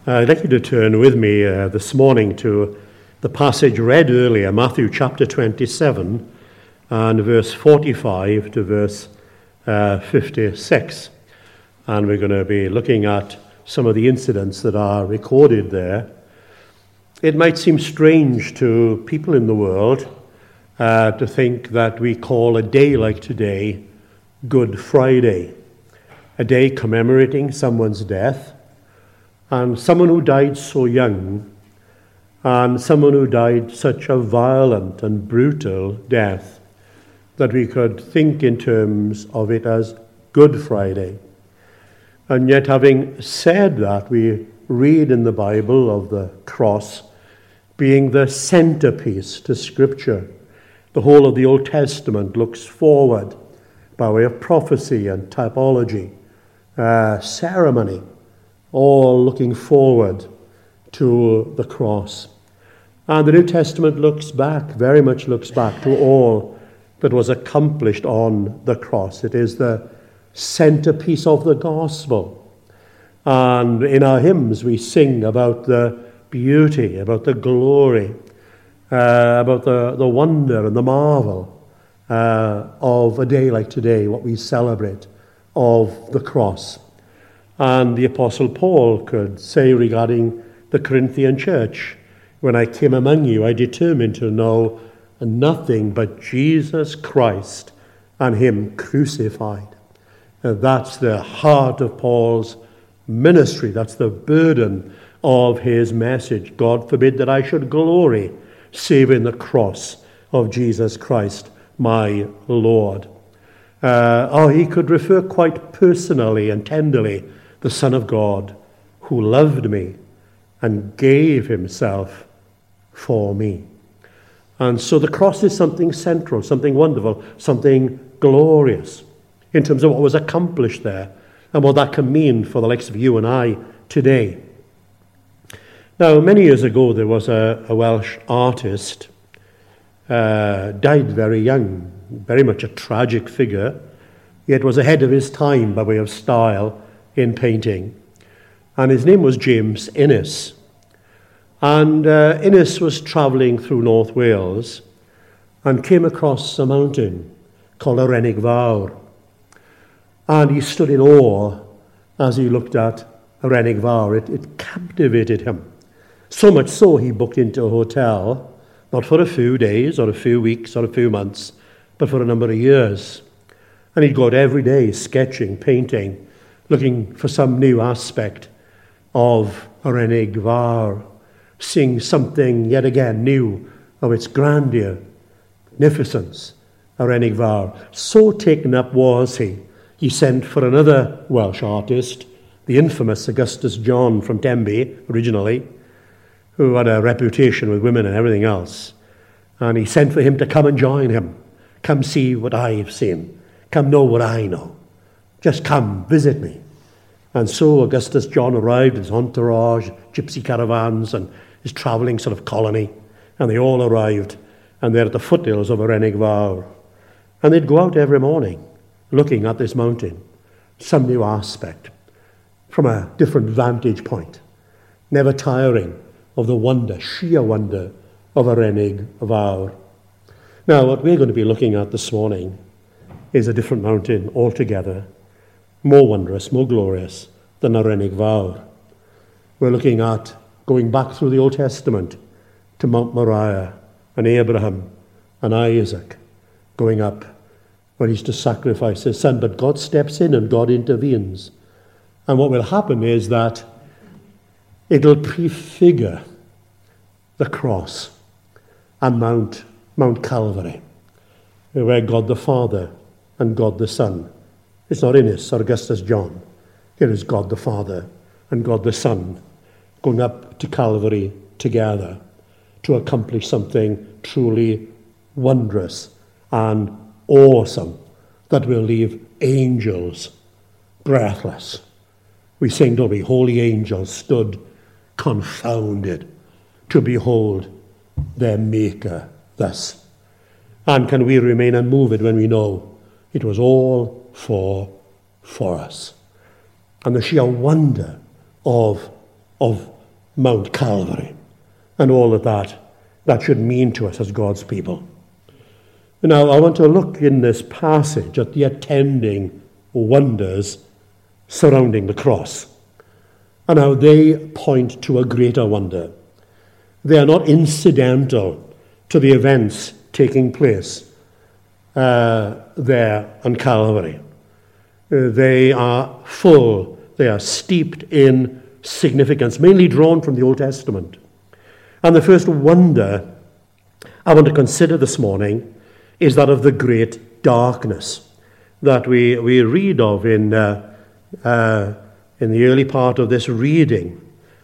I'd like you to turn with me this morning to the passage read earlier, Matthew chapter 27, and verse 45 to verse 56. And we're going to be looking at some of the incidents that are recorded there. It might seem strange to people in the world to think that we call a day like today Good Friday, a day commemorating someone's death, and someone who died so young, and someone who died such a violent and brutal death that we could think in terms of it as Good Friday. And yet, having said that, we read in the Bible of the cross being the centerpiece to Scripture. The whole of the Old Testament looks forward by way of prophecy and typology, ceremony, all looking forward to the cross. And the New Testament looks back, very much looks back to all that was accomplished on the cross. It is the centerpiece of the gospel. And in our hymns we sing about the beauty, about the glory, about the wonder and the marvel of a day like today, what we celebrate of the cross. And the Apostle Paul could say regarding the Corinthian church, "When I came among you, I determined to know nothing but Jesus Christ and Him crucified." And that's the heart of Paul's ministry. That's the burden of his message. God forbid that I should glory save in the cross of Jesus Christ, my Lord. He could refer quite personally and tenderly, the Son of God, who loved me and gave himself for me. And so the cross is something central, something wonderful, something glorious in terms of what was accomplished there and what that can mean for the likes of you and I today. Now, many years ago, there was a Welsh artist, died very young, very much a tragic figure, yet was ahead of his time by way of style in painting. And his name was James Innes. And Innes was travelling through North Wales and came across a mountain called Arenig Fawr. And he stood in awe as he looked at Arenig Fawr. It captivated him. So much so he booked into a hotel, not for a few days or a few weeks or a few months, but for a number of years. And he'd go out every day sketching, painting, looking for some new aspect of Arenig Fawr, seeing something yet again new of its grandeur, magnificence, Arenig Fawr. So taken up was he sent for another Welsh artist, the infamous Augustus John from Denbigh, originally, who had a reputation with women and everything else. And he sent for him to come and join him. Come see what I've seen. Come know what I know. Just come, visit me. And so Augustus John arrived with his entourage, gypsy caravans, and his travelling sort of colony. And they all arrived, and they're at the foothills of Arenig Fawr. And they'd go out every morning, looking at this mountain, some new aspect, from a different vantage point, never tiring of the wonder, sheer wonder of Arenig Fawr. Now, what we're going to be looking at this morning is a different mountain altogether, more wondrous, more glorious than Arenig Fawr. We're looking at going back through the Old Testament to Mount Moriah and Abraham and Isaac, going up where he's to sacrifice his son. But God steps in and God intervenes. And what will happen is that it'll prefigure the cross and Mount Calvary, where God the Father and God the Son. It's not Innes or Augustus John. Here is God the Father and God the Son going up to Calvary together to accomplish something truly wondrous and awesome that will leave angels breathless. We sing, don't we? Holy angels stood confounded to behold their Maker thus. And can we remain unmoved when we know it was all for us? And the sheer wonder of of Mount Calvary and all that should mean to us as God's people. Now, I want to look in this passage at the attending wonders surrounding the cross and how they point to a greater wonder. They are not incidental to the events taking place there on Calvary. They are full, they are steeped in significance, mainly drawn from the Old Testament. And the first wonder I want to consider this morning is that of the great darkness that we read of in the early part of this reading,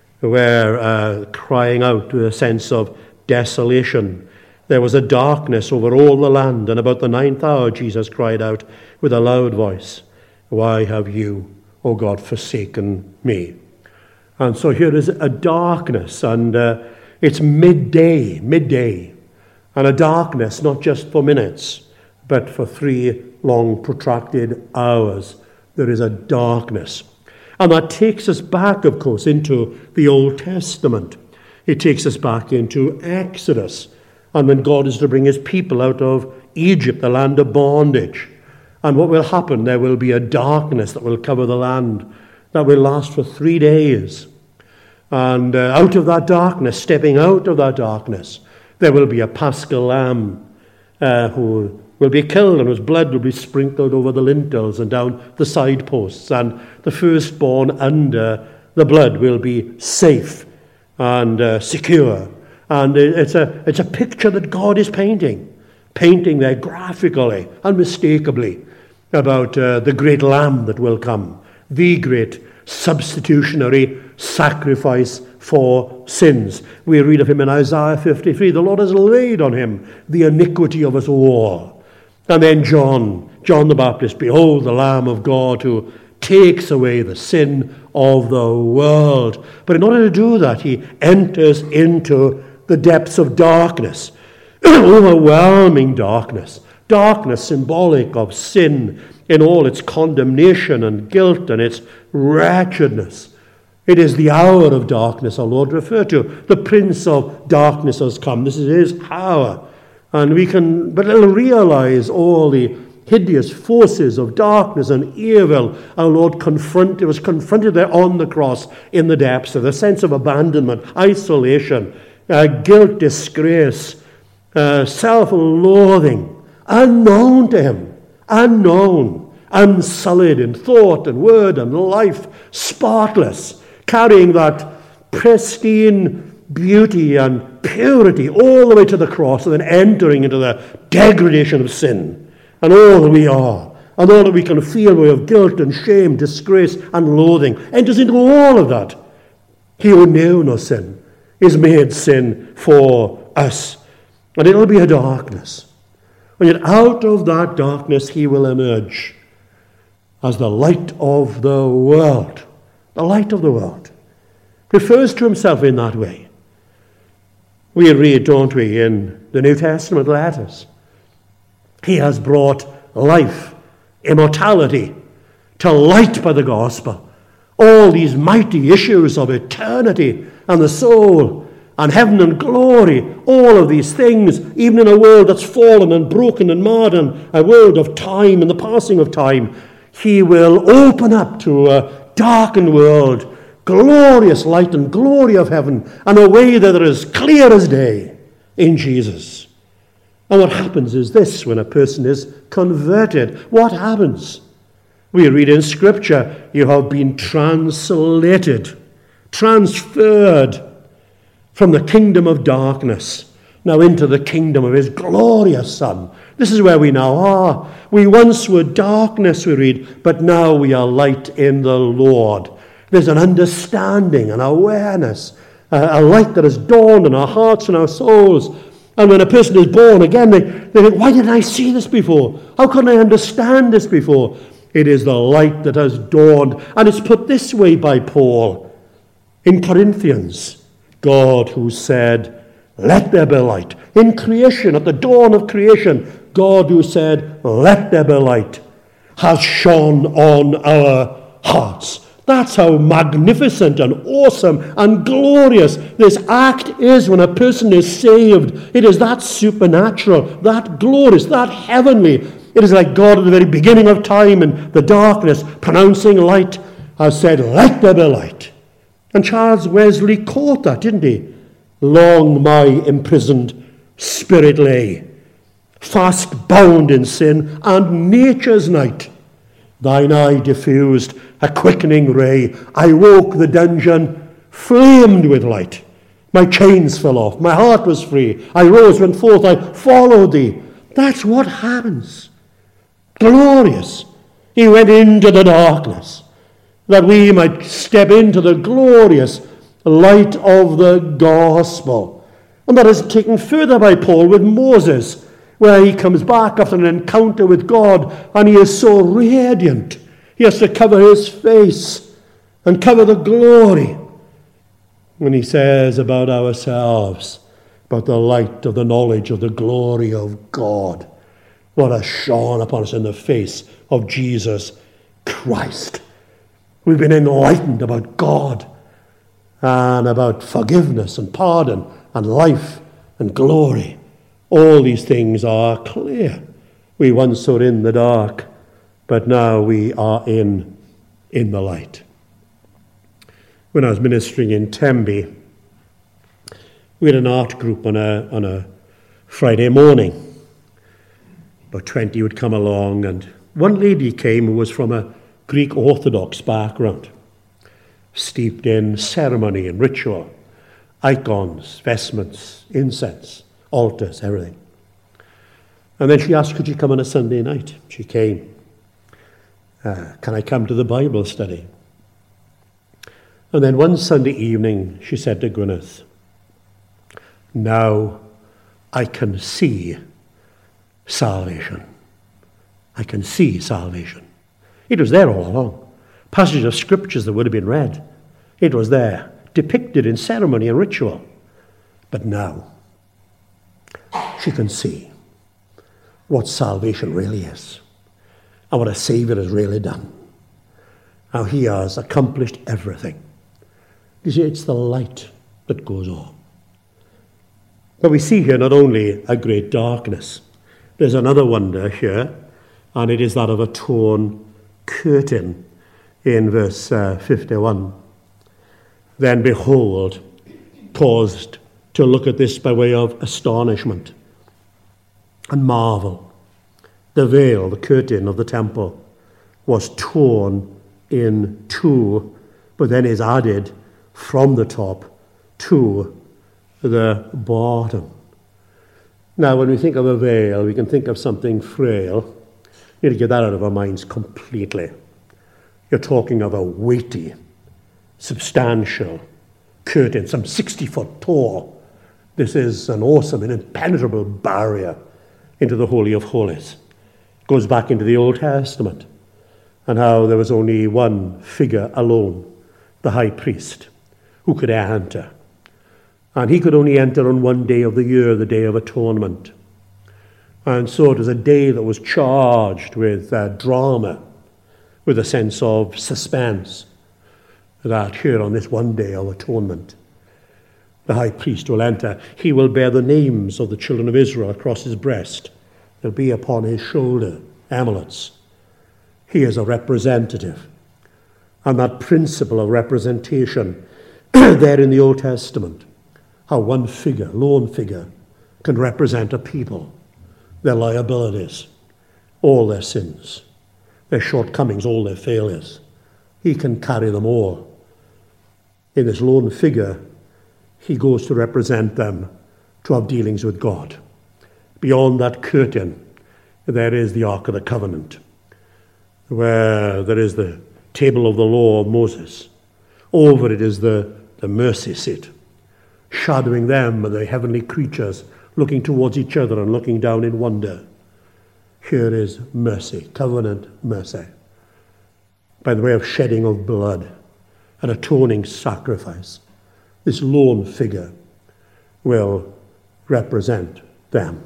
where crying out with a sense of desolation. There was a darkness over all the land, and about the 9th hour Jesus cried out with a loud voice, "Why have you, O God, forsaken me?" And so here is a darkness, and it's midday, and a darkness not just for minutes, but for 3 long protracted hours. There is a darkness. And that takes us back, of course, into the Old Testament. It takes us back into Exodus, and when God is to bring his people out of Egypt, the land of bondage. And what will happen? There will be a darkness that will cover the land that will last for 3 days. And out of that darkness, stepping out of that darkness, there will be a paschal lamb who will be killed, and whose blood will be sprinkled over the lintels and down the side posts, and the firstborn under the blood will be safe and secure. And it's a picture that God is painting there graphically, unmistakably, about the great lamb that will come, the great substitutionary sacrifice for sins. We read of him in Isaiah 53, "The Lord has laid on him the iniquity of us all." And then John the Baptist, "Behold the Lamb of God who takes away the sin of the world." But in order to do that, he enters into the depths of darkness, overwhelming darkness symbolic of sin in all its condemnation and guilt and its wretchedness. It is the hour of darkness our Lord referred to. The Prince of Darkness has come. This is his hour. And we can but little realize all the hideous forces of darkness and evil our Lord was confronted there on the cross in the depths of the sense of abandonment, isolation, guilt, disgrace, self-loathing, unknown to him, unsullied in thought and word and life, spotless, carrying that pristine beauty and purity all the way to the cross, and then entering into the degradation of sin and all that we are and all that we can feel way of guilt and shame, disgrace and loathing, enters into all of that. He who knew no sin is made sin for us, and it will be a darkness. And yet out of that darkness he will emerge as the light of the world. The light of the world refers to himself in that way. We read, don't we, in the New Testament letters, he has brought life, immortality, to light by the gospel. All these mighty issues of eternity and the soul and heaven and glory, all of these things, even in a world that's fallen and broken and marred, and a world of time and the passing of time, he will open up to a darkened world glorious light and glory of heaven, and a way that is clear as day in Jesus. And what happens is this: when a person is converted, what happens? We read in Scripture, you have been translated, transferred from the kingdom of darkness now into the kingdom of his glorious Son. This is where we now are. We once were darkness, we read, but now we are light in the Lord. There's an understanding, an awareness, a light that has dawned in our hearts and our souls. And when a person is born again, they think, why didn't I see this before? How couldn't I understand this before? It is the light that has dawned. And it's put this way by Paul in Corinthians. God who said, let there be light. In creation, at the dawn of creation, God who said, let there be light, has shone on our hearts That's how magnificent and awesome and glorious this act is when a person is saved. It is that supernatural, that glorious, that heavenly. It is like God at the very beginning of time in the darkness, pronouncing light, has said, "Let there be light." And Charles Wesley caught that, didn't he? "Long my imprisoned spirit lay, fast bound in sin and nature's night. Thine eye diffused a quickening ray. I woke the dungeon, flamed with light. My chains fell off, my heart was free. I rose, went forth, I followed thee." That's what happens. Glorious. He went into the darkness, that we might step into the glorious light of the gospel. And that is taken further by Paul with Moses, where he comes back after an encounter with God, and he is so radiant. He has to cover his face and cover the glory. When he says about ourselves, about the light of the knowledge of the glory of God, what has shone upon us in the face of Jesus Christ. We've been enlightened about God and about forgiveness and pardon and life and glory. All these things are clear. We once were in the dark, but now we are in the light. When I was ministering in Tembe, we had an art group on a Friday morning. About 20 would come along, and one lady came who was from a Greek Orthodox background, steeped in ceremony and ritual, icons, vestments, incense, altars, everything. And then she asked, could you come on a Sunday night? She came. Can I come to the Bible study? And then one Sunday evening, she said to Gwyneth, now I can see salvation. I can see salvation. It was there all along. Passages of scriptures that would have been read. It was there, depicted in ceremony and ritual. But now, she can see what salvation really is and what a Savior has really done. How he has accomplished everything. You see, it's the light that goes on. But we see here not only a great darkness, there's another wonder here, and it is that of a torn curtain in verse 51. Then behold, paused to look at this by way of astonishment and marvel. The veil, the curtain of the temple, was torn in two, but then is added from the top to the bottom. Now, when we think of a veil, we can think of something frail. You need to get that out of our minds completely. You're talking of a weighty, substantial curtain, some 60 foot tall. This is an awesome and impenetrable barrier into the Holy of Holies. It goes back into the Old Testament and how there was only one figure alone, the high priest, who could enter. And he could only enter on one day of the year, the Day of Atonement. And so it was a day that was charged with drama, with a sense of suspense, that here on this one day of atonement, the high priest will enter. He will bear the names of the children of Israel across his breast. They'll be upon his shoulder, amulets. He is a representative. And that principle of representation there in the Old Testament, how one figure, lone figure, can represent a people, their liabilities, all their sins, their shortcomings, all their failures. He can carry them all. In this lone figure, he goes to represent them, to have dealings with God. Beyond that curtain, there is the Ark of the Covenant, where there is the table of the law of Moses. Over it is the mercy seat, shadowing them and the heavenly creatures, looking towards each other and looking down in wonder. Here is mercy, covenant mercy, by the way of shedding of blood, an atoning sacrifice. This lone figure will represent them.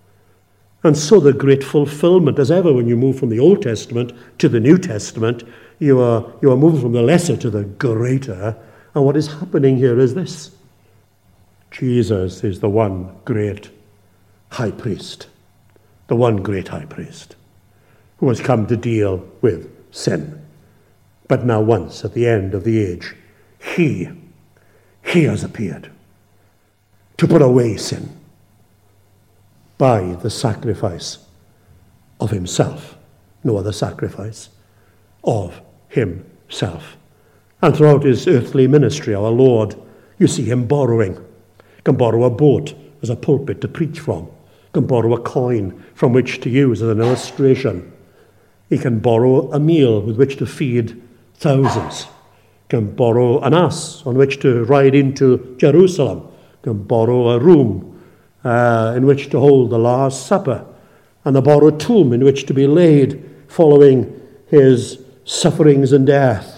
And so the great fulfillment, as ever when you move from the Old Testament to the New Testament, You are moving from the lesser to the greater. And what is happening here is this. Jesus is the one great high priest. The one great high priest who has come to deal with sin. But now once, at the end of the age, he has appeared to put away sin by the sacrifice of himself. No other sacrifice, of himself. And throughout his earthly ministry, our Lord, you see him borrowing. He can borrow a boat as a pulpit to preach from. He can borrow a coin from which to use as an illustration. He can borrow a meal with which to feed thousands. He can borrow an ass on which to ride into Jerusalem. He can borrow a room in which to hold the Last Supper, and a borrowed tomb in which to be laid following his sufferings and death.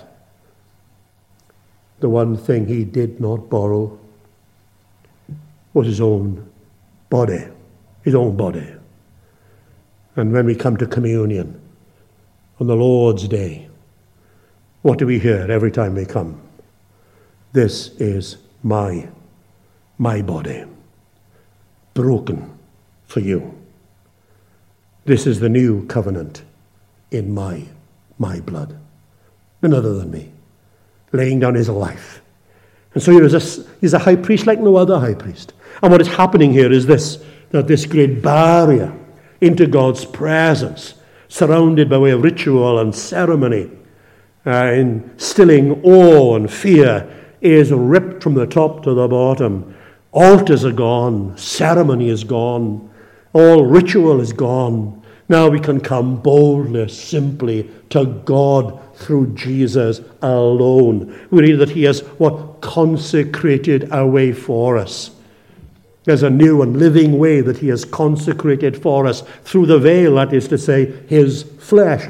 The one thing he did not borrow was his own body. His own body. And when we come to communion on the Lord's Day, what do we hear every time we come? This is my body, broken for you. This is the new covenant in my blood. None other than me, laying down his life. And so he's a high priest like no other high priest. And what is happening here is this, that this great barrier into God's presence, surrounded by way of ritual and ceremony, instilling awe and fear, is ripped from the top to the bottom. Altars are gone, ceremony is gone, all ritual is gone. Now we can come boldly, simply to God through Jesus alone. We read that he has consecrated a way for us. There's a new and living way that he has consecrated for us through the veil, that is to say, his flesh.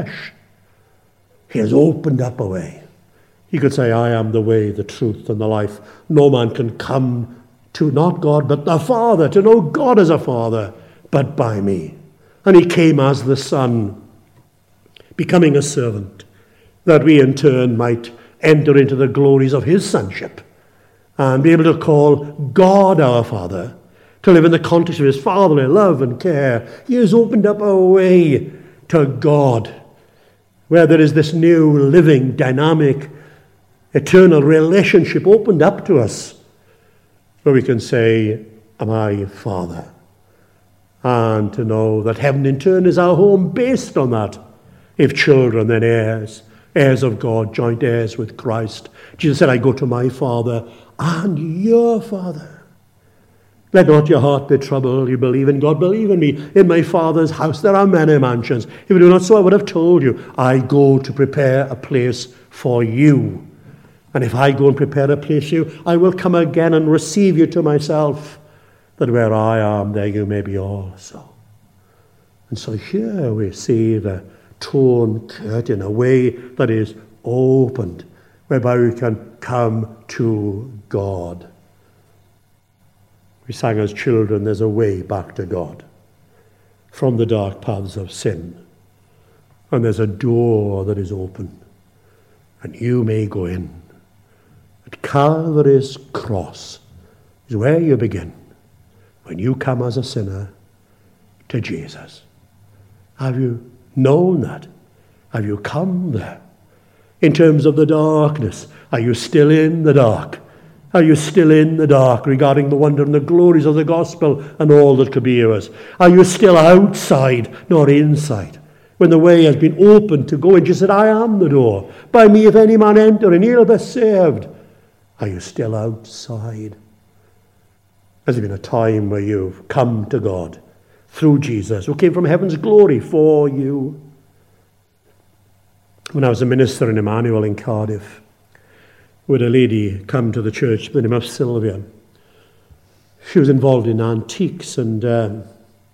He has opened up a way. He could say, I am the way, the truth, and the life. No man can come to not God, but the Father, to know God as a Father, but by me. And he came as the Son, becoming a servant, that we in turn might enter into the glories of his sonship and be able to call God our Father, to live in the context of his fatherly love and care. He has opened up a way to God, where there is this new, living, dynamic, eternal relationship opened up to us, where we can say, my Father, and to know that heaven in turn is our home based on that. If children, then heirs, heirs of God, joint heirs with Christ. Jesus said, I go to my Father and your Father. Let not your heart be troubled. You believe in God, believe in me. In my Father's house there are many mansions. If you do not so, I would have told you. I go to prepare a place for you. And if I go and prepare a place for you, I will come again and receive you to myself, that where I am, there you may be also. And so here we see the torn curtain, a way that is opened, whereby we can come to God. We sang as children, there's a way back to God from the dark paths of sin. And there's a door that is open, and you may go in. At Calvary's cross is where you begin, when you come as a sinner to Jesus. Have you known that? Have you come there? In terms of the darkness, are you still in the dark? Are you still in the dark regarding the wonder and the glories of the gospel and all that could be yours? Are you still outside, not inside? When the way has been opened to go in, Jesus said, I am the door. By me if any man enter, and he'll be saved. Are you still outside? Has there been a time where you've come to God through Jesus, who came from heaven's glory for you? When I was a minister in Emmanuel in Cardiff, we had a lady come to the church by the name of Sylvia. She was involved in antiques, and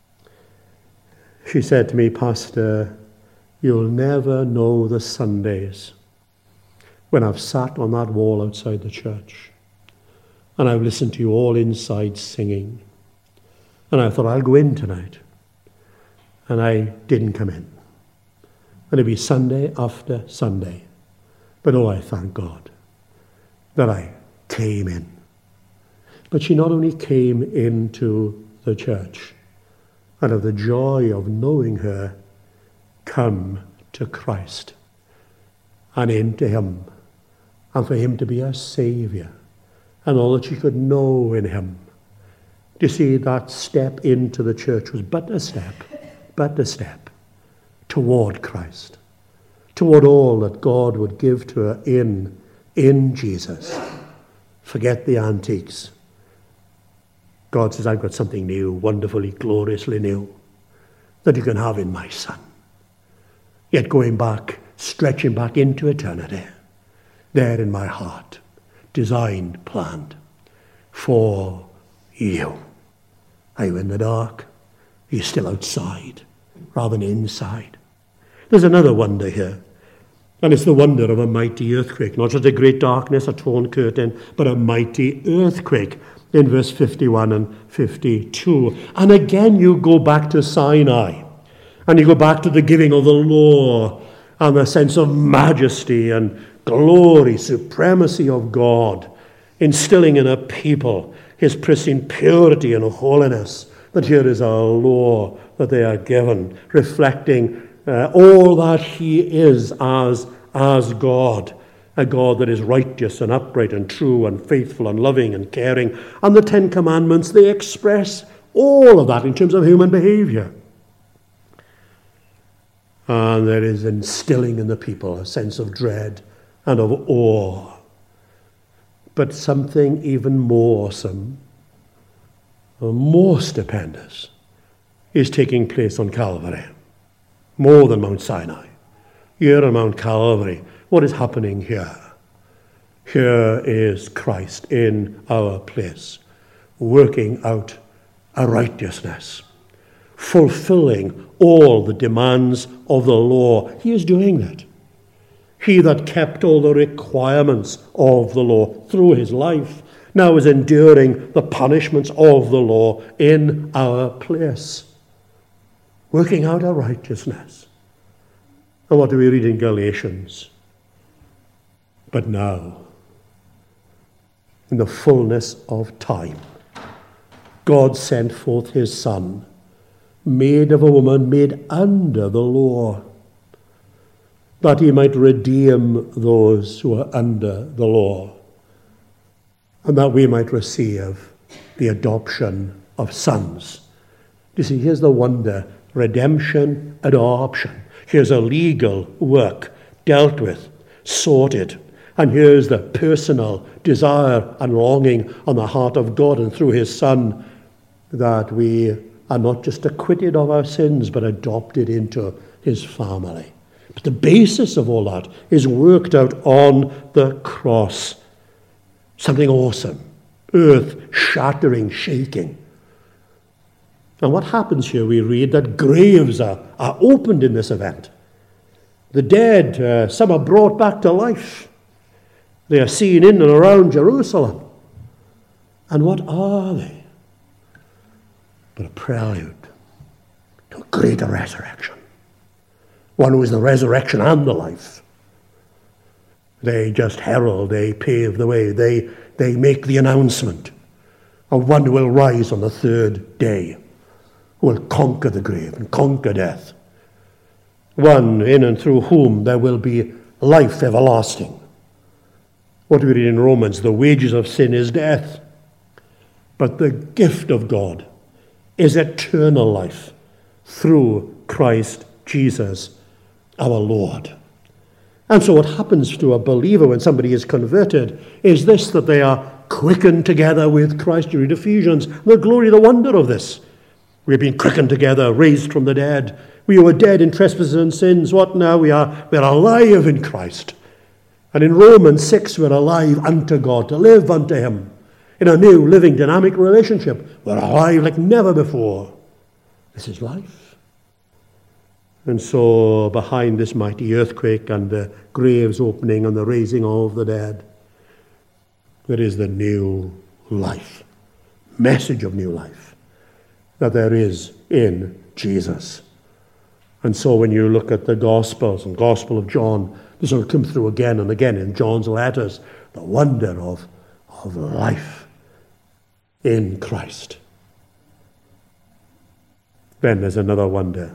she said to me, Pastor, you'll never know the Sundays when I've sat on that wall outside the church and I've listened to you all inside singing. And I thought, I'll go in tonight. And I didn't come in. And it'd be Sunday after Sunday. But oh, I thank God that I came in. But she not only came into the church, and of the joy of knowing her, come to Christ and into him, and for him to be her Saviour, and all that she could know in him. You see, that step into the church was but a step toward Christ, toward all that God would give to her in Jesus. Forget the antiques. God says, I've got something new, wonderfully, gloriously new, that you can have in my Son. Yet going back, stretching back into eternity, there in my heart, designed, planned for you. Are you in the dark? Are you still outside rather than inside? There's another wonder here, and it's the wonder of a mighty earthquake, not just a great darkness, a torn curtain, but a mighty earthquake in verse 51 and 52. And again you go back to Sinai, and you go back to the giving of the law, and the sense of majesty and glory, supremacy of God, instilling in a people his pristine purity and holiness, that here is a law that they are given, reflecting all that he is as God, a God that is righteous and upright and true and faithful and loving and caring. And the Ten Commandments, they express all of that in terms of human behavior. And there is instilling in the people a sense of dread and of awe. But something even more awesome, more stupendous, is taking place on Calvary. More than Mount Sinai. Here on Mount Calvary, what is happening here? Here is Christ in our place, working out a righteousness, fulfilling all the demands of the law. He is doing that. He that kept all the requirements of the law through his life now is enduring the punishments of the law in our place, working out our righteousness. And what do we read in Galatians? But now, in the fullness of time, God sent forth his Son, made of a woman, made under the law, that he might redeem those who are under the law, and that we might receive the adoption of sons. You see, here's the wonder: redemption, adoption. Here's a legal work dealt with, sorted. And here's the personal desire and longing on the heart of God and through his Son, that we are not just acquitted of our sins, but adopted into his family. But the basis of all that is worked out on the cross. Something awesome, earth-shattering, shaking. And what happens here? We read that graves are opened in this event. The dead, some are brought back to life. They are seen in and around Jerusalem. And what are they? But a prelude to a greater resurrection. One who is the resurrection and the life. They just herald, they pave the way, they make the announcement of one who will rise on the third day, who will conquer the grave and conquer death. One in and through whom there will be life everlasting. What we read in Romans, the wages of sin is death, but the gift of God is eternal life through Christ Jesus our Lord. And so what happens to a believer when somebody is converted is this, that they are quickened together with Christ. You read Ephesians, the glory, the wonder of this. We've been quickened together, raised from the dead. We were dead in trespasses and sins. What now? We're alive in Christ. And in Romans 6, we're alive unto God, to live unto him in a new, living, dynamic relationship. We're alive like never before. This is life. And so behind this mighty earthquake and the graves opening and the raising of the dead, there is the new life, message of new life that there is in Jesus. And so when you look at the Gospels and Gospel of John, this will come through again and again in John's letters, the wonder of life in Christ. Then there's another wonder,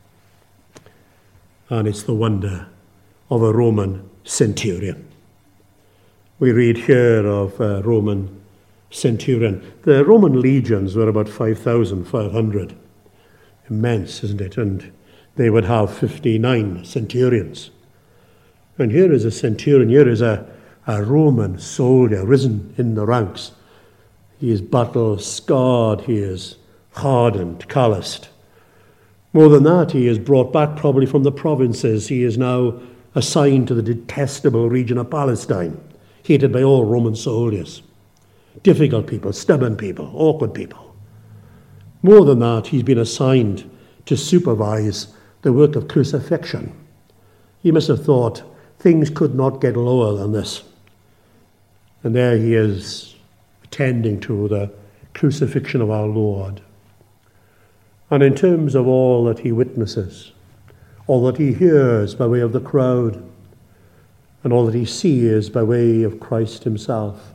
and it's the wonder of a Roman centurion. We read here of a Roman centurion. The Roman legions were about 5,500. Immense, isn't it? And they would have 59 centurions. And here is a centurion, here is a Roman soldier risen in the ranks. He is battle scarred, he is hardened, calloused. More than that, he is brought back probably from the provinces. He is now assigned to the detestable region of Palestine, hated by all Roman soldiers. Difficult people, stubborn people, awkward people. More than that, he's been assigned to supervise the work of crucifixion. He must have thought things could not get lower than this. And there he is, attending to the crucifixion of our Lord. And in terms of all that he witnesses, all that he hears by way of the crowd, and all that he sees by way of Christ himself,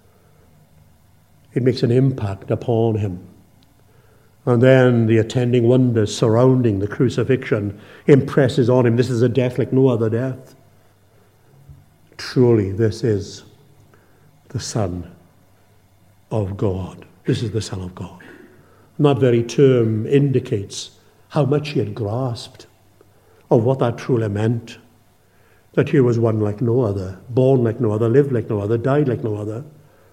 it makes an impact upon him. And then the attending wonders surrounding the crucifixion impresses on him, this is a death like no other death. Truly, this is the Son of God. This is the Son of God. And that very term indicates how much he had grasped of what that truly meant. That he was one like no other, born like no other, lived like no other, died like no other.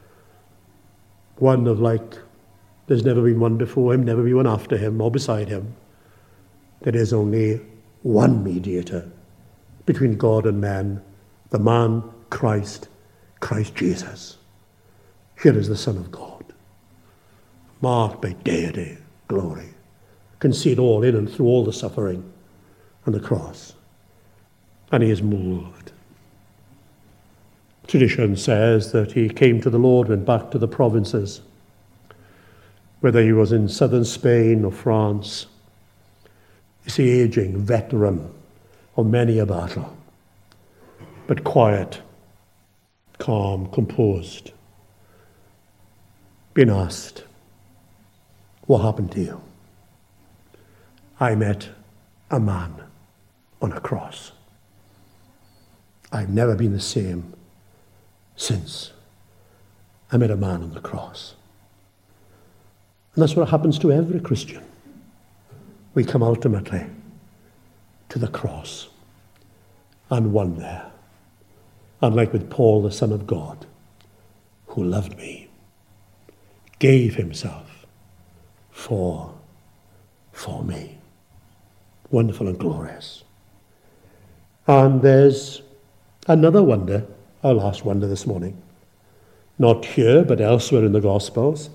One of like, there's never been one before him, never been one after him or beside him. There is only one mediator between God and man, the man Christ Jesus. Here is the Son of God, marked by deity, glory, can see it all in and through all the suffering and the cross. And he is moved. Tradition says that he came to the Lord, went back to the provinces, whether he was in southern Spain or France. This aging veteran of many a battle, but quiet, calm, composed, being asked, what happened to you? I met a man on a cross. I've never been the same since I met a man on the cross. And that's what happens to every Christian. We come ultimately to the cross and one there. And like with Paul, the Son of God, who loved me, gave himself for me. Wonderful and glorious. And there's another wonder, our last wonder this morning. Not here, but elsewhere in the Gospels.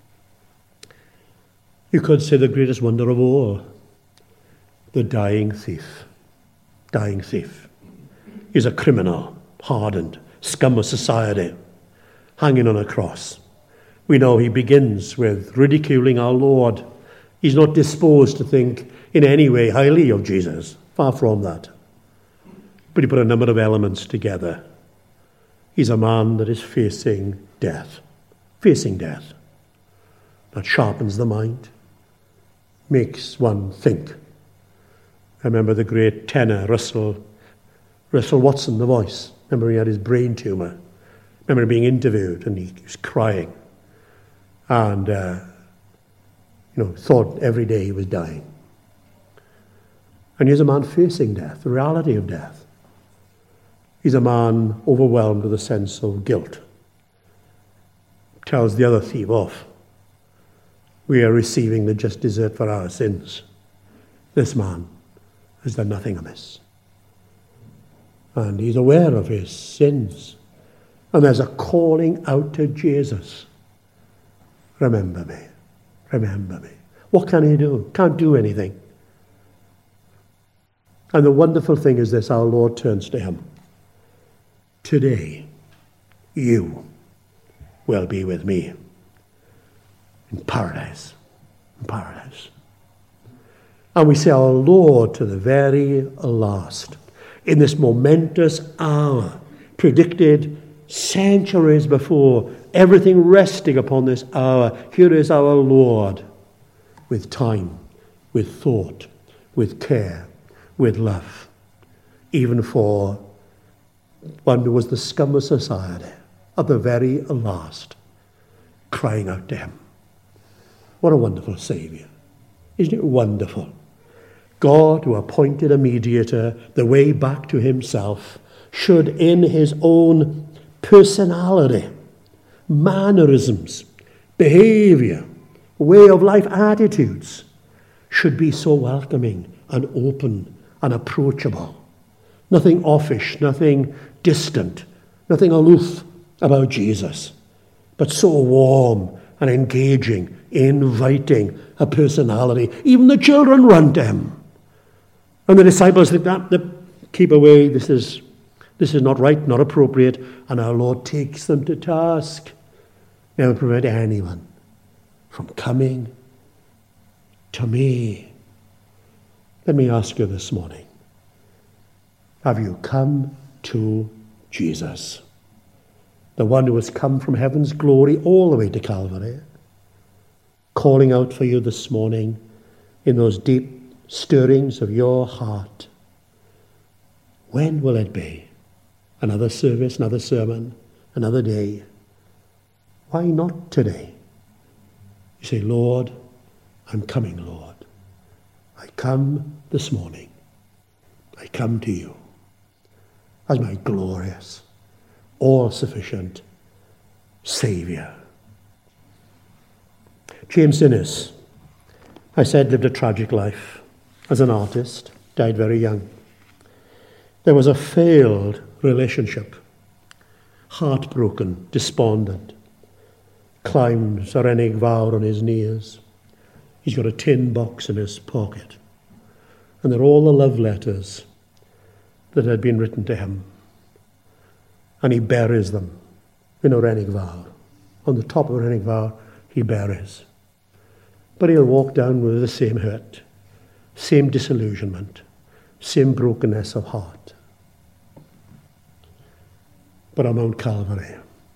You could say the greatest wonder of all, the dying thief. Dying thief. He's a criminal, hardened, scum of society, hanging on a cross. We know he begins with ridiculing our Lord. He's not disposed to think in any way highly of Jesus. Far from that. But he put a number of elements together. He's a man that is facing death. Facing death. That sharpens the mind. Makes one think. I remember the great tenor, Russell Watson, The Voice. Remember he had his brain tumour. Remember being interviewed and he was crying. And, thought every day he was dying. And here's a man facing death, the reality of death. He's a man overwhelmed with a sense of guilt. Tells the other thief off. We are receiving the just desert for our sins. This man has done nothing amiss. And he's aware of his sins. And there's a calling out to Jesus. Remember me. Remember me. What can he do? Can't do anything. And the wonderful thing is this, our Lord turns to him. Today, you will be with me in paradise. In paradise. And we say our Lord to the very last. In this momentous hour, predicted centuries before, everything resting upon this hour, here is our Lord with time, with thought, with care, with love, even for one who was the scum of society, at the very last, crying out to him. What a wonderful Saviour. Isn't it wonderful? God, who appointed a mediator, the way back to himself, should in his own personality, mannerisms, behaviour, way of life, attitudes, should be so welcoming and open and approachable. Nothing offish, nothing distant, nothing aloof about Jesus, but so warm and engaging, inviting a personality. Even the children run to him. And the disciples think that, keep away, this is not right, not appropriate. And our Lord takes them to task. Never prevent anyone from coming to me. Let me ask you this morning, have you come to Jesus? The one who has come from heaven's glory all the way to Calvary, calling out for you this morning in those deep stirrings of your heart. When will it be? Another service, another sermon, another day. Why not today? You say, Lord, I'm coming, Lord. I come this morning. I come to you as my glorious, all-sufficient Saviour. James Innes, I said, lived a tragic life as an artist, died very young. There was a failed relationship, heartbroken, despondent, climbs Arenig Vawr on his knees. He's got a tin box in his pocket, and they're all the love letters that had been written to him. And he buries them in Arenig Vawr. On the top of Arenig Vawr, he buries. But he'll walk down with the same hurt, same disillusionment, same brokenness of heart. But on Mount Calvary,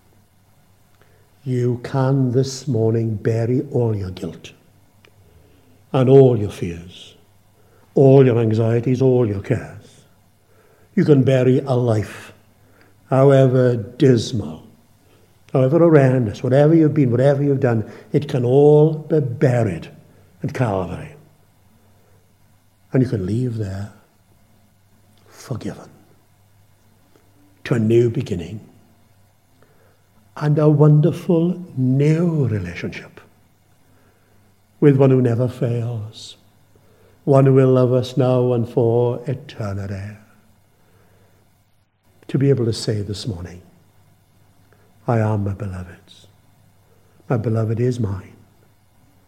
you can this morning bury all your guilt and all your fears, all your anxieties, all your cares. You can bury a life, however dismal, however horrendous, whatever you've been, whatever you've done, it can all be buried at Calvary. And you can leave there forgiven to a new beginning and a wonderful new relationship with one who never fails, one who will love us now and for eternity. To be able to say this morning, I am my beloved's. My beloved is mine.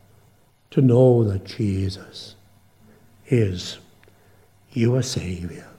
To know that Jesus is your Saviour.